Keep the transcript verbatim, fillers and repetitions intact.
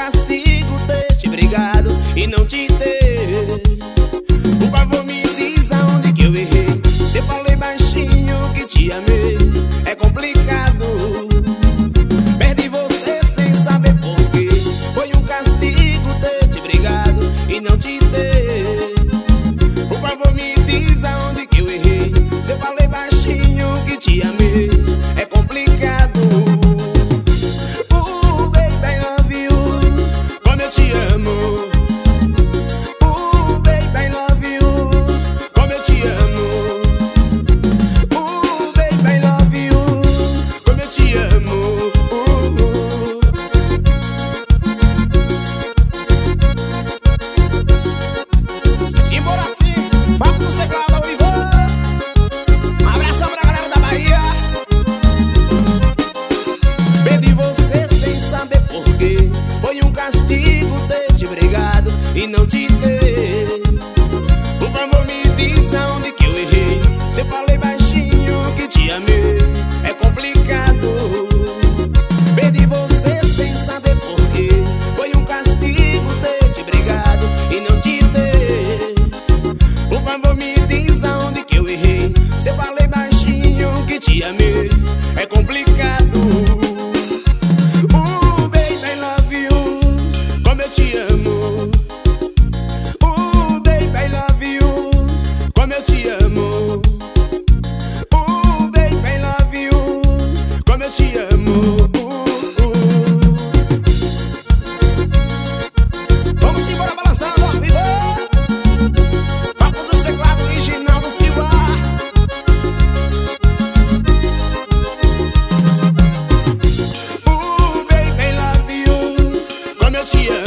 castigo ter te brigado e não te ter. Por favor me diz aonde que eu errei. Se eu falei baixinho que te amei, é complicado. Perdi você sem saber porquê. Foi um castigo ter te brigado e não te ter. Por favor me diz aonde que eu errei. Se eu falei baixinho que te amei, é complicado. Uh, baby, I love you, como eu te amo. Uh, baby, I love you, como eu te amo. Uh, baby, I love you, como eu te amo. Uh, uh. Simbora assim, papo no teclado ao vivo. Um abração pra galera da Bahia. Perdi você sem saber porquê. Foi um castigo ter te brigado e não te ter. Por favor me diz aonde que eu errei. Se eu falei baixinho que te amei, é complicado. Perdi você sem saber porquê. Foi um castigo ter te brigado e não te ter. Por favor me diz aonde que eu errei. Se eu falei baixinho que te amei, é complicado. Uh, baby, I love you, como eu te amo. Uh, baby, I love you, como eu te amo. Uh, baby, I love you, como eu te amo. Uh, uh. Vamos embora balançando ao vivo. Papo do teclado original do Silva. Uh, baby, I love you, como eu te amo.